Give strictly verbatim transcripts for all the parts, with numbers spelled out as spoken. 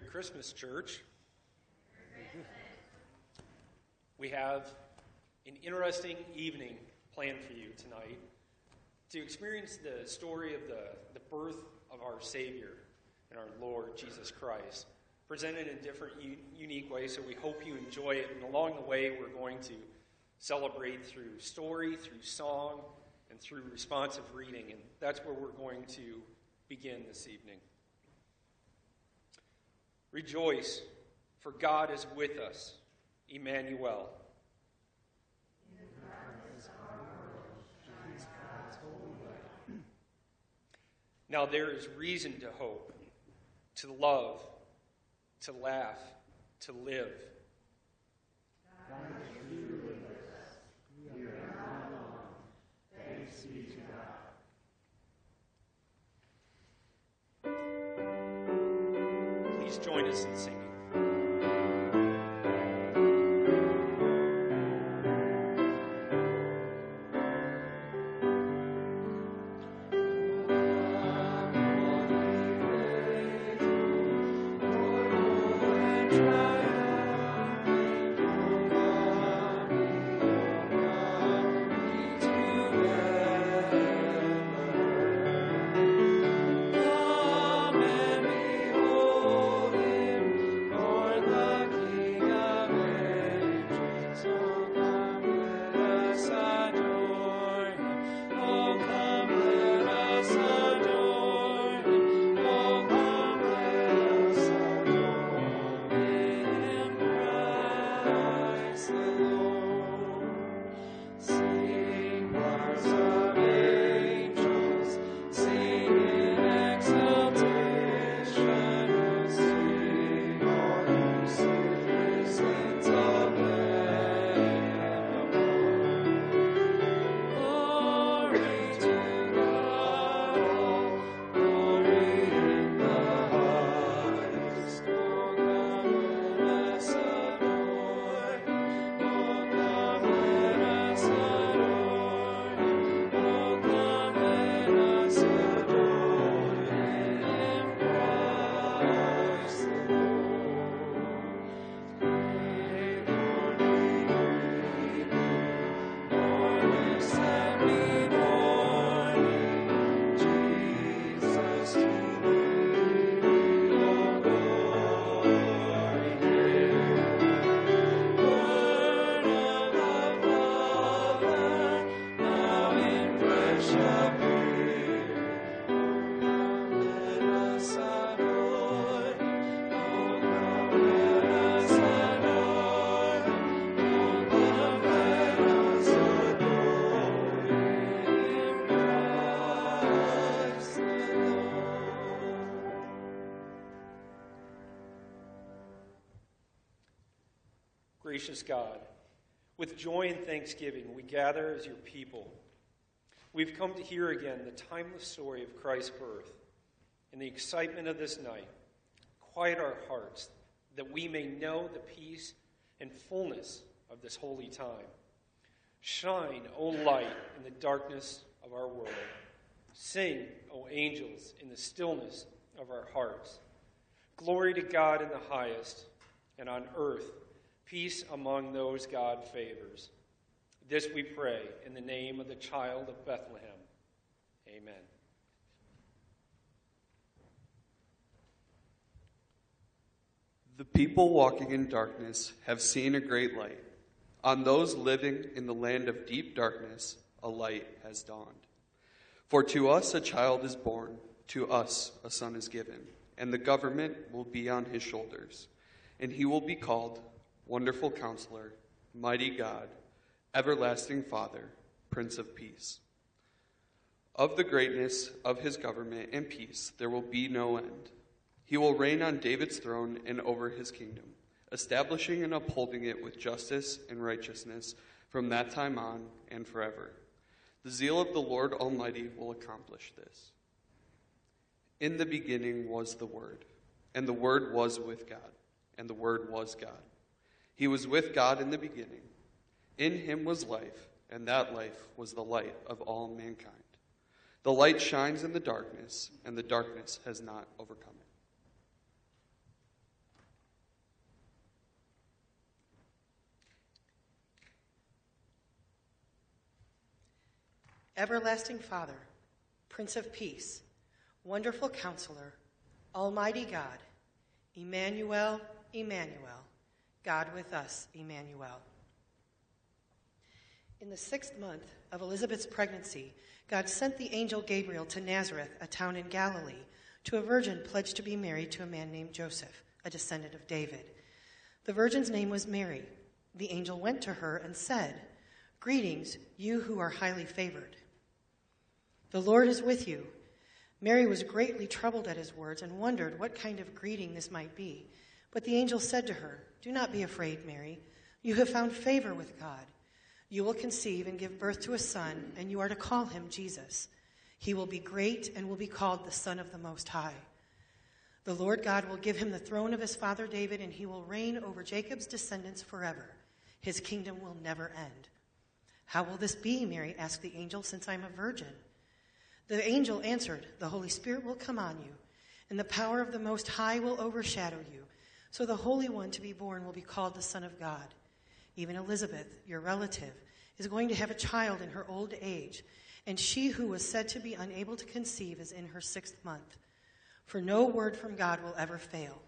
Christmas, church. We have an interesting evening planned for you tonight to experience the story of the, the birth of our Savior and our Lord Jesus Christ, presented in different u- unique ways, so we hope you enjoy it. And along the way, we're going to celebrate through story, through song, and through responsive reading, and that's where we're going to begin this evening. Rejoice, for God is with us, Emmanuel. Now there is reason to hope, to love, to laugh, to live. God is truly with us. We are not alone. Thanks be to God. Please join us in singing. Gracious God, with joy and thanksgiving, we gather as your people. We've come to hear again the timeless story of Christ's birth. In the excitement of this night, quiet our hearts that we may know the peace and fullness of this holy time. Shine, O light, in the darkness of our world. Sing, O angels, in the stillness of our hearts. Glory to God in the highest, and on earth, peace among those God favors. This we pray in the name of the child of Bethlehem. Amen. The people walking in darkness have seen a great light. On those living in the land of deep darkness, a light has dawned. For to us a child is born, to us a son is given, and the government will be on his shoulders, and he will be called Wonderful Counselor, Mighty God, Everlasting Father, Prince of Peace. Of the greatness of his government and peace there will be no end. He will reign on David's throne and over his kingdom, establishing and upholding it with justice and righteousness from that time on and forever. The zeal of the Lord Almighty will accomplish this. In the beginning was the Word, and the Word was with God, and the Word was God. He was with God in the beginning. In him was life, and that life was the light of all mankind. The light shines in the darkness, and the darkness has not overcome Everlasting Father, Prince of Peace, Wonderful Counselor, Almighty God, Emmanuel, Emmanuel, God with us, Emmanuel. In the sixth month of Elizabeth's pregnancy, God sent the angel Gabriel to Nazareth, a town in Galilee, to a virgin pledged to be married to a man named Joseph, a descendant of David. The virgin's name was Mary. The angel went to her and said, "Greetings, you who are highly favored. The Lord is with you." Mary was greatly troubled at his words and wondered what kind of greeting this might be. But the angel said to her, "Do not be afraid, Mary. You have found favor with God. You will conceive and give birth to a son, and you are to call him Jesus. He will be great and will be called the Son of the Most High. The Lord God will give him the throne of his father David, and he will reign over Jacob's descendants forever. His kingdom will never end." "How will this be?" Mary asked the angel, "since I'm a virgin?" The angel answered, "The Holy Spirit will come on you, and the power of the Most High will overshadow you. So the Holy One to be born will be called the Son of God. Even Elizabeth, your relative, is going to have a child in her old age, and she who was said to be unable to conceive is in her sixth month. For no word from God will ever fail."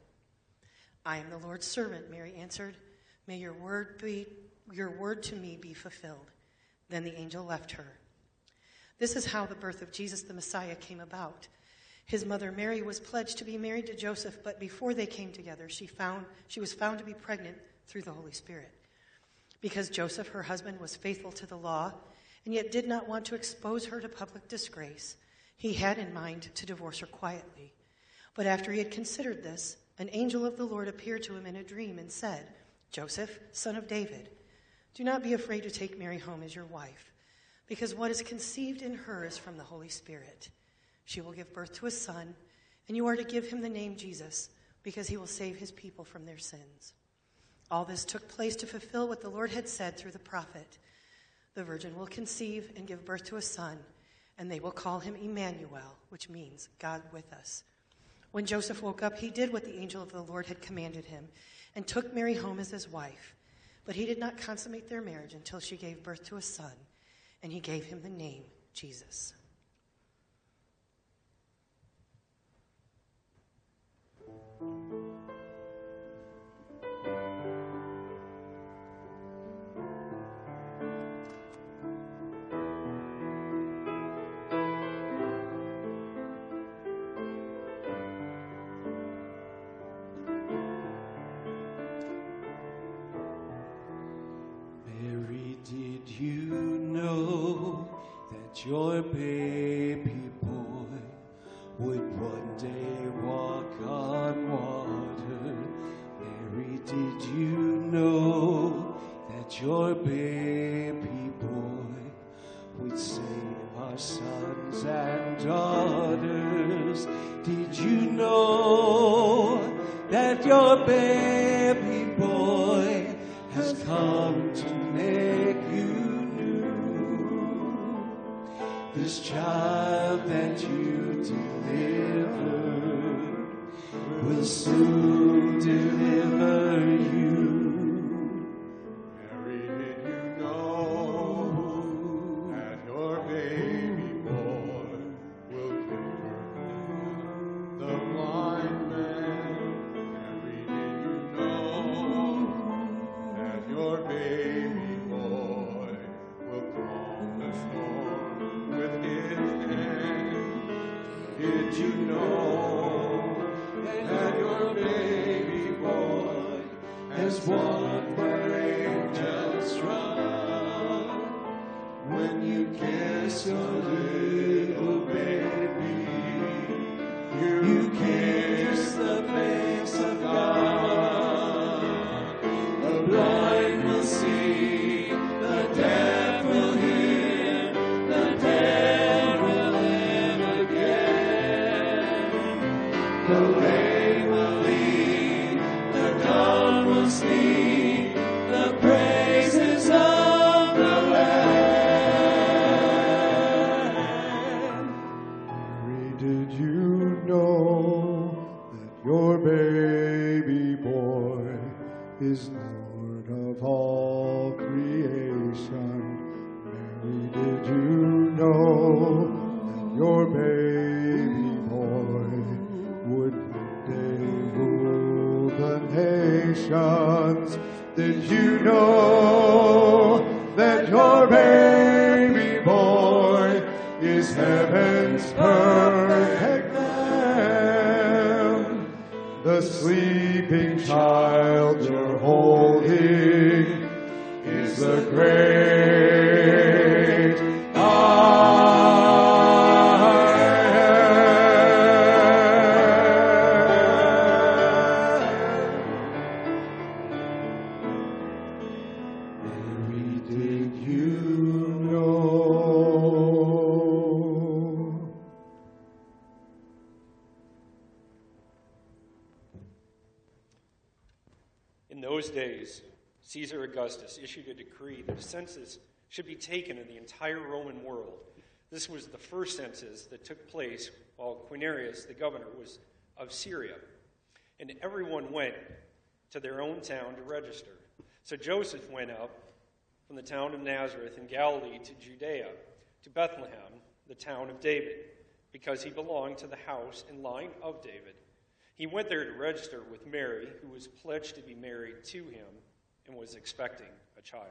"I am the Lord's servant," Mary answered. "May your word be, your word to me be fulfilled." Then the angel left her. This is how the birth of Jesus the Messiah came about. His mother Mary was pledged to be married to Joseph, but before they came together, she found she was found to be pregnant through the Holy Spirit. Because Joseph, her husband, was faithful to the law and yet did not want to expose her to public disgrace, he had in mind to divorce her quietly. But after he had considered this, an angel of the Lord appeared to him in a dream and said, "Joseph, son of David, do not be afraid to take Mary home as your wife, because what is conceived in her is from the Holy Spirit. She will give birth to a son, and you are to give him the name Jesus, because he will save his people from their sins." All this took place to fulfill what the Lord had said through the prophet. "The virgin will conceive and give birth to a son, and they will call him Emmanuel," which means God with us. When Joseph woke up, he did what the angel of the Lord had commanded him and took Mary home as his wife. But he did not consummate their marriage until she gave birth to a son, and he gave him the name Jesus. Did you know that your baby boy would one day walk on water? Mary, did you know that your baby boy would save our sons and daughters? Did you know that your baby boy has come to make you new? This child that you delivered will soon deliver you. Mary, did you know that your baby boy will convert the blind man? Mary, did you know that your baby boy will calm the storm with his hand? Did you know that your baby boy has won where angels run? When you kiss your little baby, you, you kiss the face of God. The blind will see, the deaf will hear, the dead will live again. The lame will lead, the dumb will speak. is heaven's perfect Lamb. The sleeping child you're holding is the great Caesar Augustus issued a decree that a census should be taken of the entire Roman world. This was the first census that took place while Quirinius, the governor, was of Syria. And everyone went to their own town to register. So Joseph went up from the town of Nazareth in Galilee to Judea, to Bethlehem, the town of David, because he belonged to the house and line of David. He went there to register with Mary, who was pledged to be married to him and was expecting a child.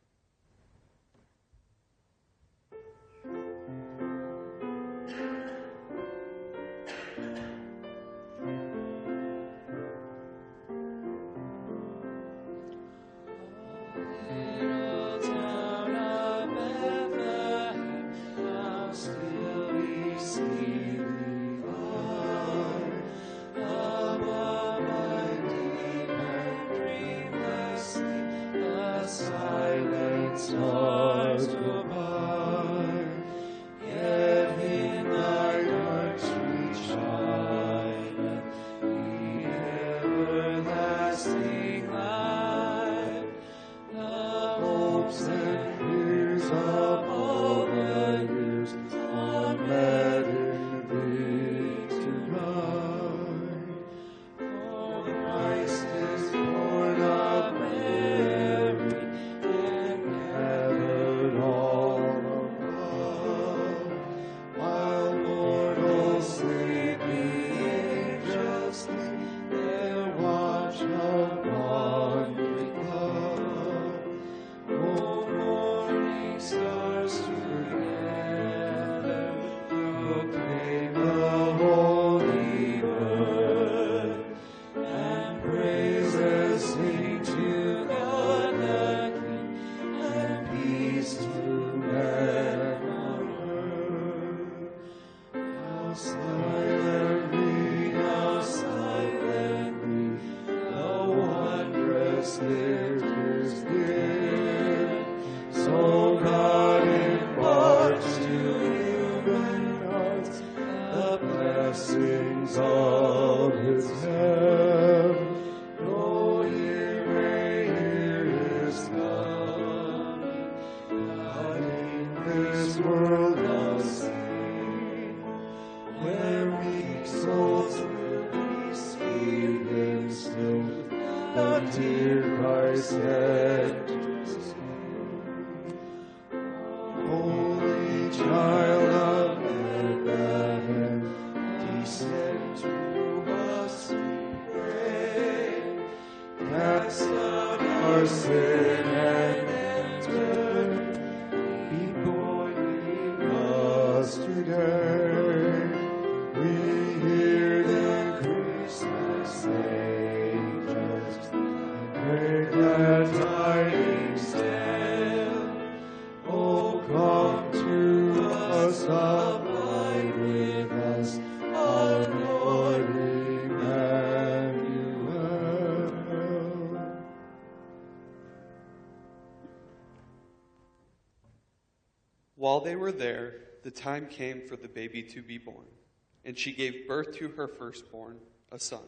While they were there, the time came for the baby to be born, and she gave birth to her firstborn, a son.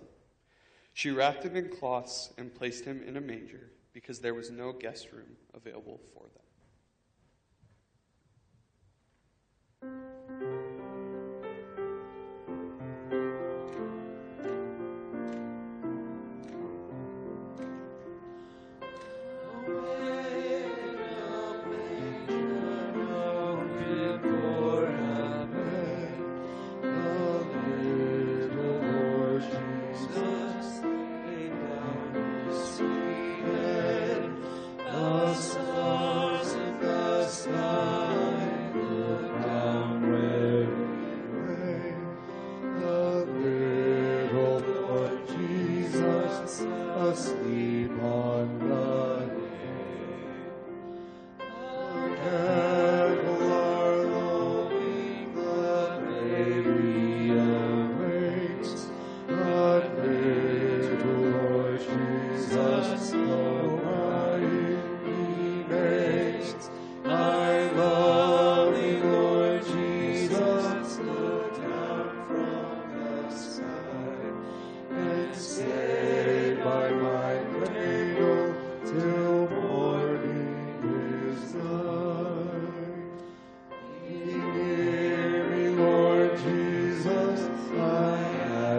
She wrapped him in cloths and placed him in a manger, because there was no guest room available for them. The stars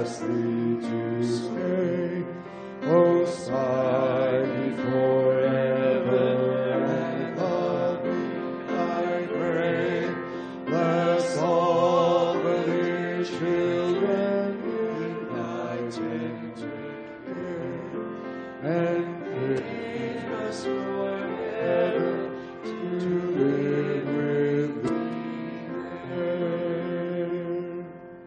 ask thee to stay, most high forever, and of thee I pray. Bless all the dear children in thy tender care, and give us forever to live with thee there.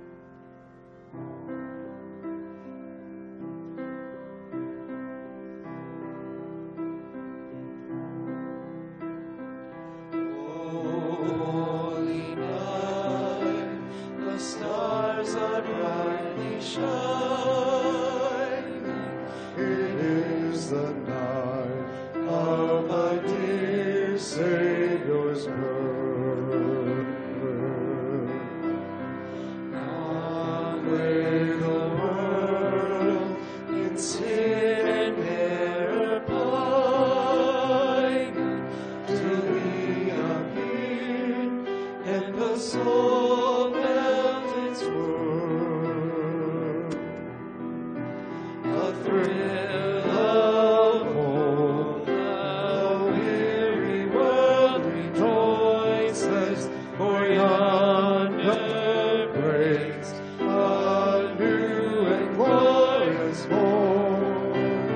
Holy night, the stars are brightly shining. It is the night of my dear Savior's birth. Long lay the world in sin and error pining, till He appeared, and the soul felt its worth. A thrill of hope, the weary world rejoices, for yonder breaks a new and glorious morn.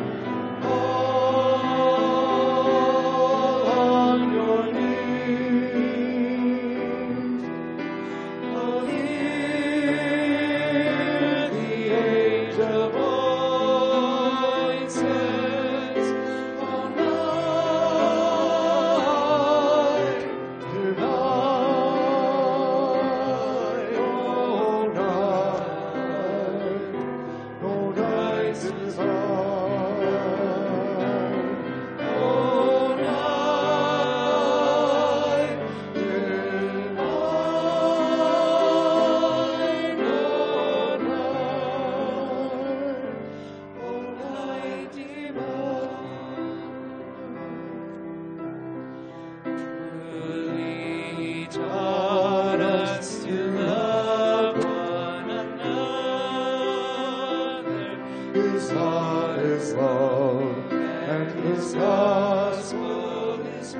All on your knees, oh, hear the angel voices. Oh, night divine, oh, night, oh, night divine, oh, night divine, oh, night, oh, night divine. Truly taught us to love one another. His heart is love, and His gospel is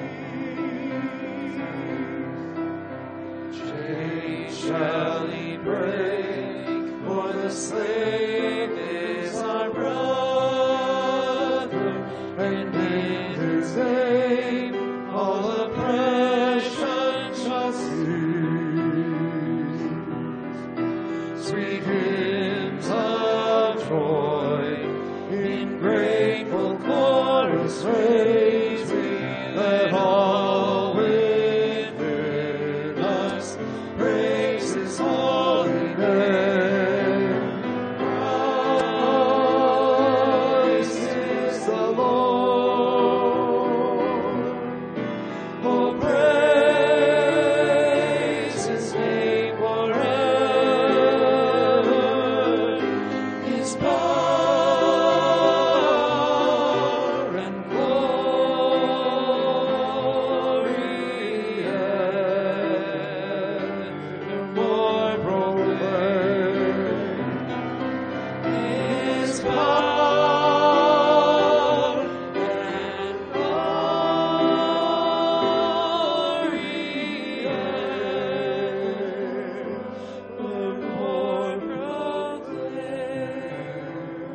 peace. Chains shall He break, for the slave is our brother, and in His name all oppression shall cease. Sweet hymns of joy in grateful chorus raise we, let all within us praise His holy name. Christ is the Lord. Oh, praise His name forever. His power and glory evermore proclaim. His power and glory evermore proclaim.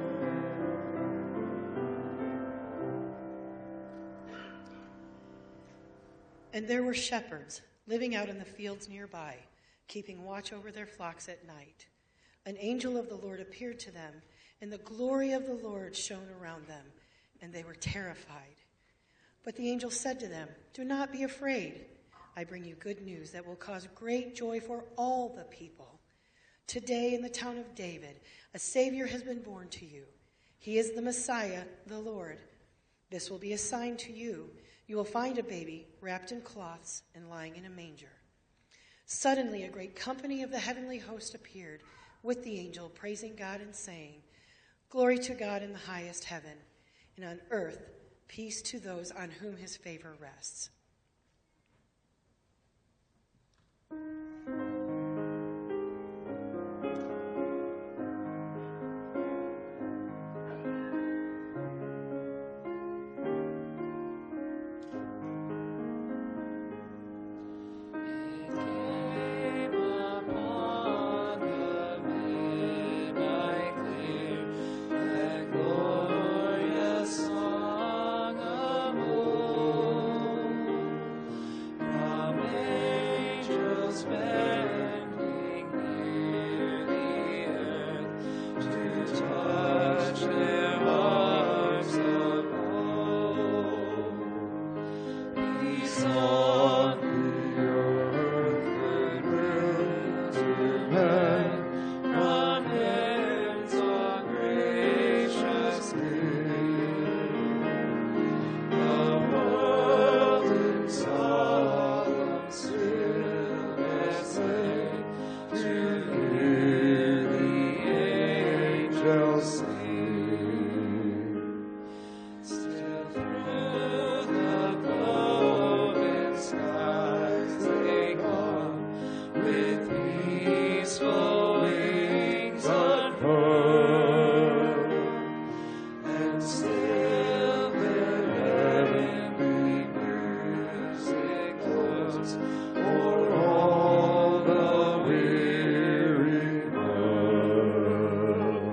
And there were shepherds living out in the fields nearby, keeping watch over their flocks at night. An angel of the Lord appeared to them, and the glory of the Lord shone around them, and they were terrified. But the angel said to them, "Do not be afraid. I bring you good news that will cause great joy for all the people. Today in the town of David, a Savior has been born to you. He is the Messiah, the Lord. This will be a sign to you. You will find a baby wrapped in cloths and lying in a manger." Suddenly a great company of the heavenly host appeared with the angel, praising God and saying, "Glory to God in the highest heaven, and on earth peace to those on whom His favor rests." with peaceful wings unfurled, and still their heavenly music flows o'er all the weary world.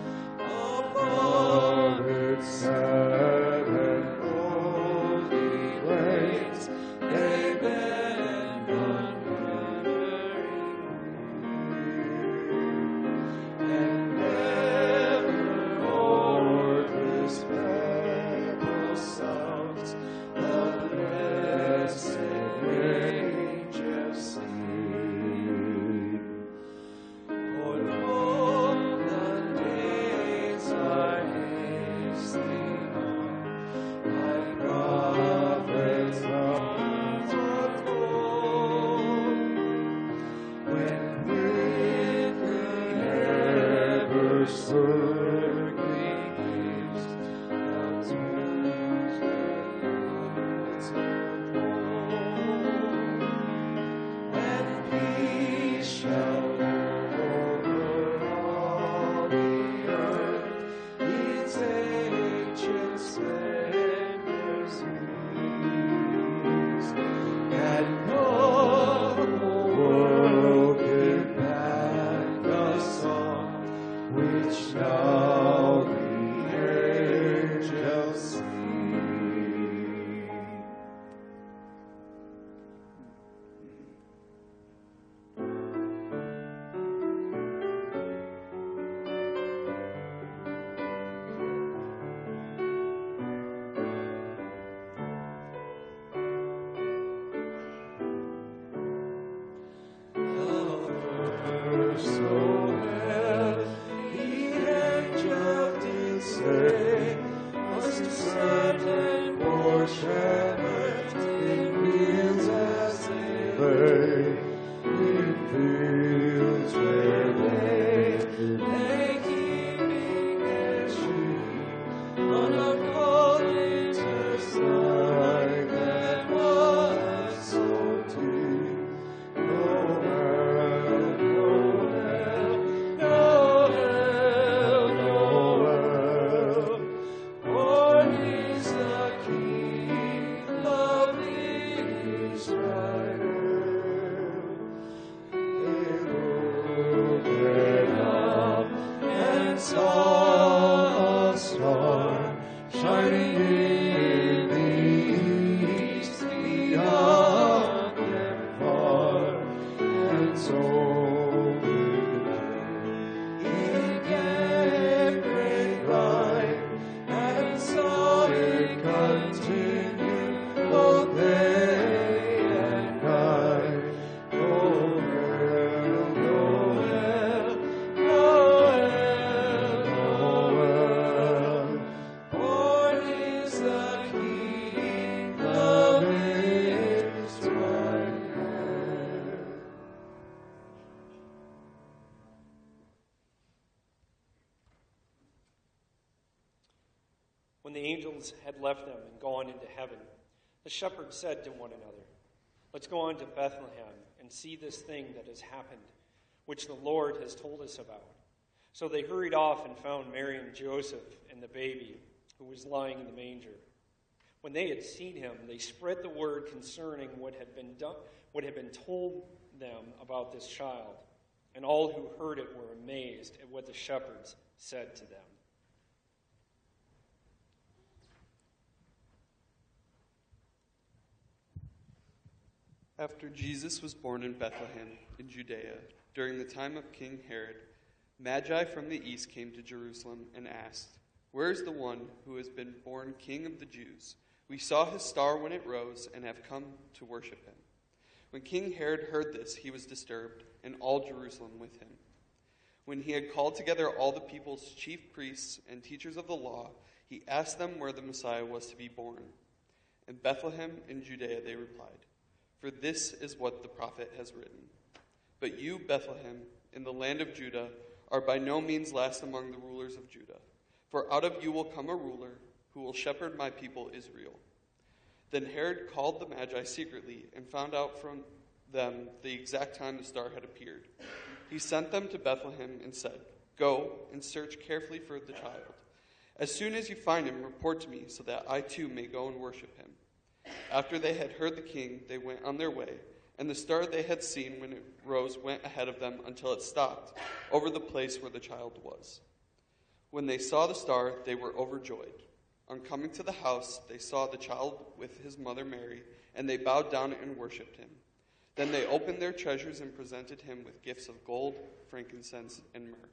Upon its sad and lonely ways they bend ungathering and ever o'er this pebble sounds the blessed angels sing. For lo, the days are hastening on, like prophets foretold, when with the ever-circling waves thou turns the heavens unfold, and peace shall over all the earth its ancient splendors use, and no world give back the song which now the angels sing. So hath the angel did say, must certain poor shepherds in fields as they lay, in fields where they lay keeping their sheep on a cold winter's night that was so deep. Noel, Noel, Noel, Noel, born is the King of Israel. They looked up and saw a star shining in the east beyond them far, and so it gave great light, and saw it continue both day and night. Noel, Noel, Noel, Noel, born is the King of Israel. When the angels had left them and gone into heaven, the shepherds said to one another, "Let's go on to Bethlehem and see this thing that has happened, which the Lord has told us about." So they hurried off and found Mary and Joseph and the baby, who was lying in the manger. When they had seen him, they spread the word concerning what had been done, what had been told them about this child, and all who heard it were amazed at what the shepherds said to them. After Jesus was born in Bethlehem in Judea, during the time of King Herod, Magi from the east came to Jerusalem and asked, "Where is the one who has been born King of the Jews? We saw his star when it rose and have come to worship him." When King Herod heard this, he was disturbed, and all Jerusalem with him. When he had called together all the people's chief priests and teachers of the law, he asked them where the Messiah was to be born. "In Bethlehem in Judea," they replied, "for this is what the prophet has written. But you, Bethlehem, in the land of Judah, are by no means last among the rulers of Judah. For out of you will come a ruler who will shepherd my people Israel." Then Herod called the Magi secretly and found out from them the exact time the star had appeared. He sent them to Bethlehem and said, "Go and search carefully for the child. As soon as you find him, report to me so that I too may go and worship him." After they had heard the king, they went on their way, and the star they had seen when it rose went ahead of them until it stopped over the place where the child was. When they saw the star, they were overjoyed. On coming to the house, they saw the child with his mother Mary, and they bowed down and worshipped him. Then they opened their treasures and presented him with gifts of gold, frankincense, and myrrh.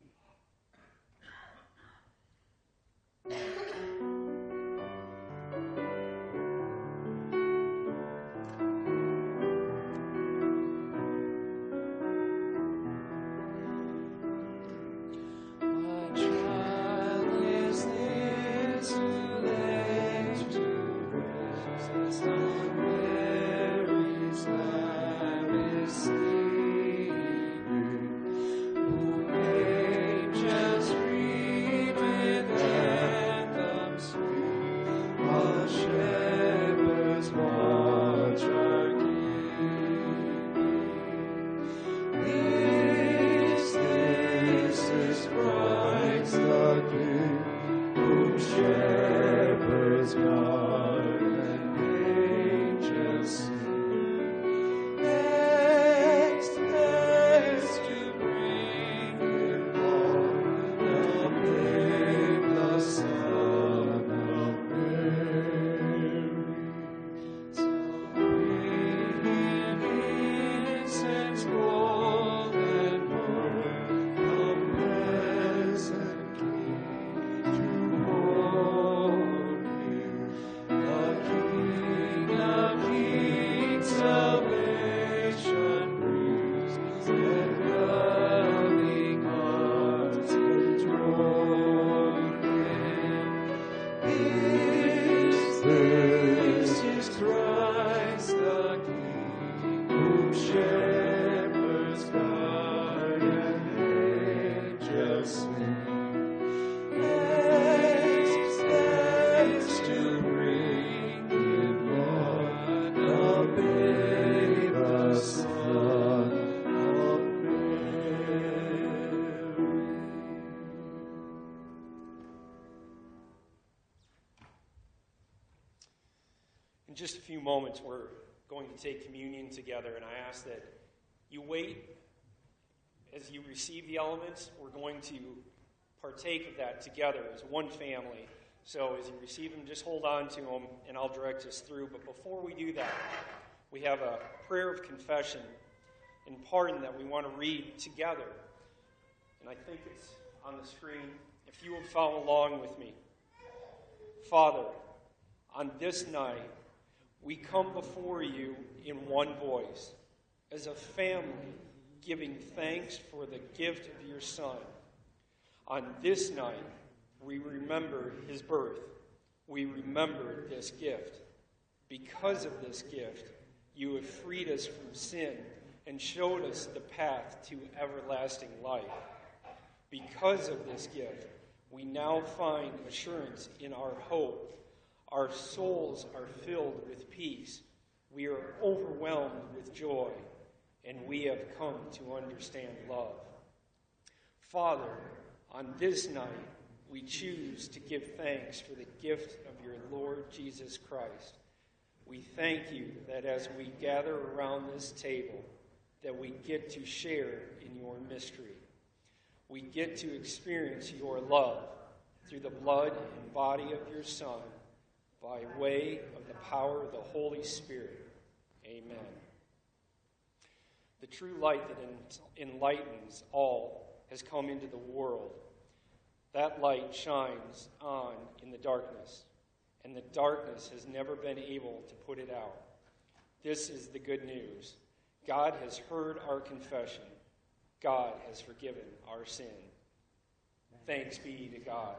In just a few moments, we're going to take communion together, and I ask that you wait as you receive the elements. We're going to partake of that together as one family. So as you receive them, just hold on to them, and I'll direct us through. But before we do that, we have a prayer of confession and pardon that we want to read together. And I think it's on the screen. If you would follow along with me. Father, on this night, we come before you in one voice, as a family, giving thanks for the gift of your Son. On this night, we remember his birth. We remember this gift. Because of this gift, you have freed us from sin and showed us the path to everlasting life. Because of this gift, we now find assurance in our hope. Our souls are filled with peace. We are overwhelmed with joy, and we have come to understand love. Father, on this night, we choose to give thanks for the gift of your Lord Jesus Christ. We thank you that as we gather around this table, that we get to share in your mystery. We get to experience your love through the blood and body of your Son, by way of the power of the Holy Spirit. Amen. The true light that enlightens all has come into the world. That light shines on in the darkness, and the darkness has never been able to put it out. This is the good news. God has heard our confession. God has forgiven our sin. Thanks be to God.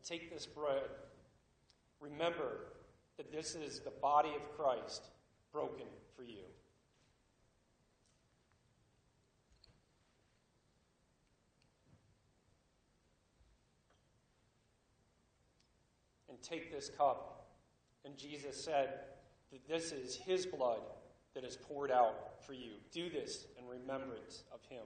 take this bread, remember that this is the body of Christ broken for you. And take this cup. And Jesus said that this is his blood that is poured out for you. Do this in remembrance of him.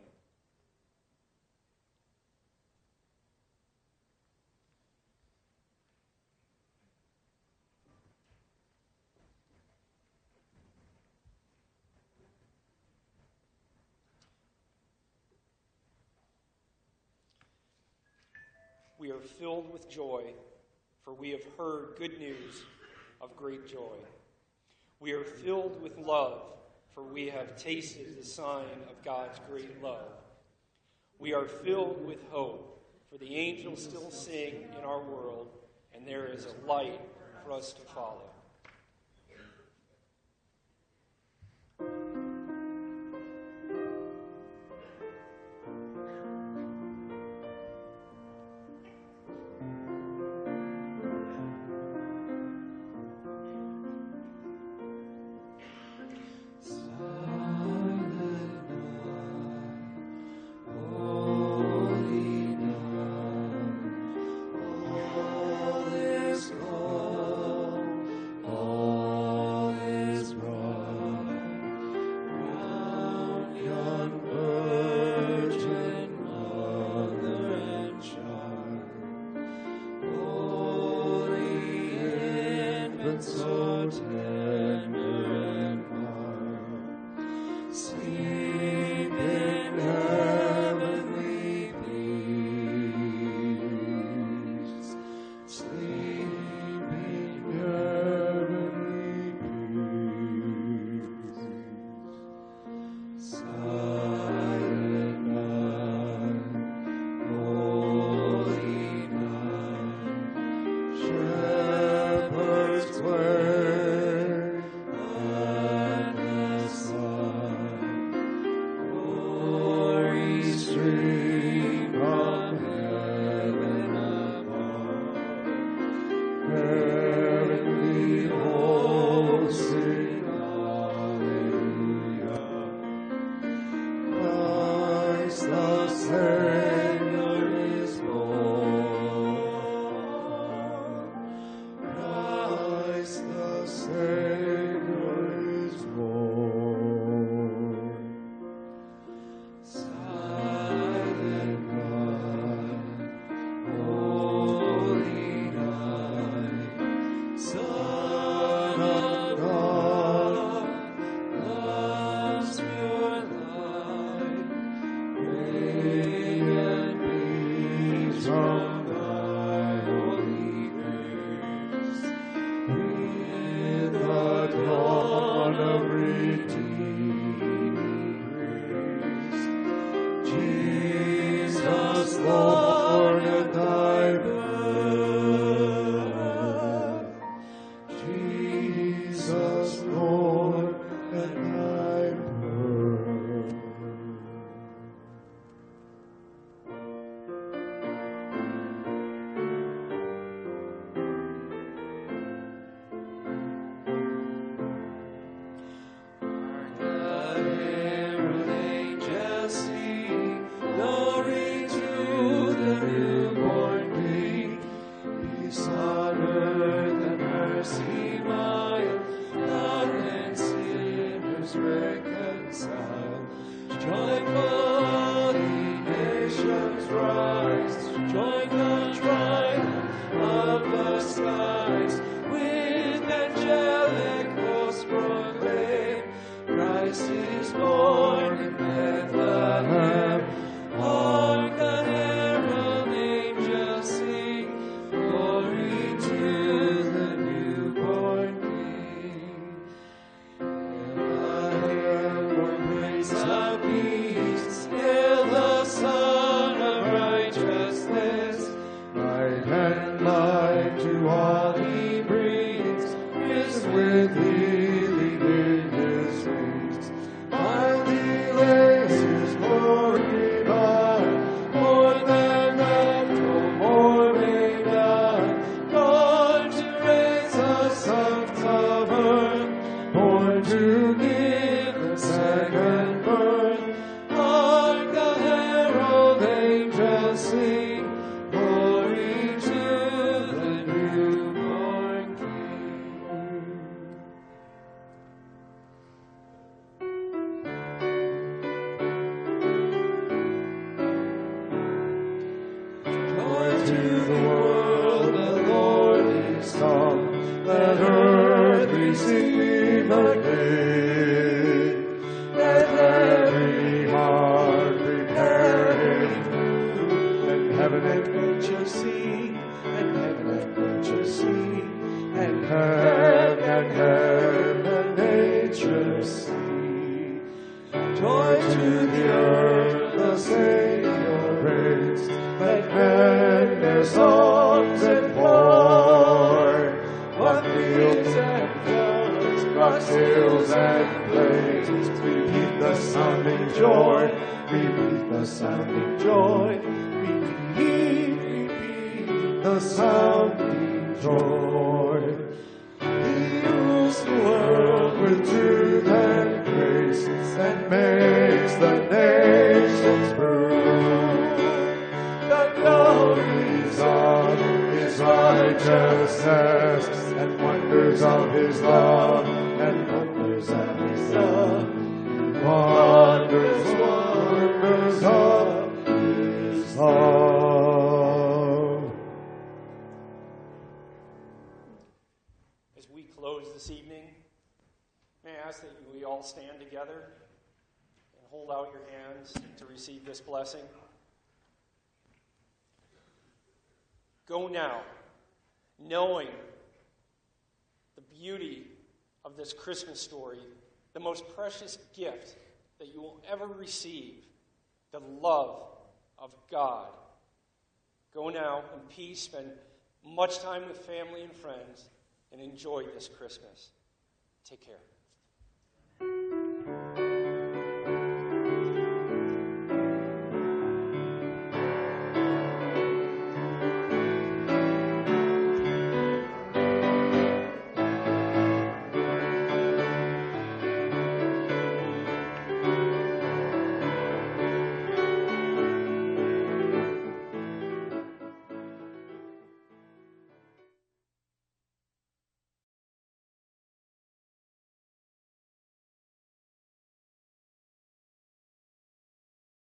We are filled with joy, for we have heard good news of great joy. We are filled with love, for we have tasted the sign of God's great love. We are filled with hope, for the angels still sing in our world, and there is a light for us to follow. to give the second birth. Hark the herald angels sing, glory to the newborn King. Joy to the world, the Lord is come. Let earth receive her King. Let every heart prepare him food. And heaven and nature see, and heaven and nature see, and heaven and heaven and nature see. Joy to the earth, the Savior reigns. Let men their songs employ. What fields and fields, rocks, hills, and plains, repeat the sounding joy, repeat the sounding joy, repeat, repeat the sounding joy. He rules the world with truth and grace, and makes the nations prove the glories of his righteousness, and wonders of his love, and wonders of his love, wonders, wonders of his love. As we close this evening, may I ask that we all stand together and hold out your hands to receive this blessing. Go now, knowing the beauty of this Christmas story, the most precious gift that you will ever receive, the love of God. Go now in peace, spend much time with family and friends, and enjoy this Christmas. Take care.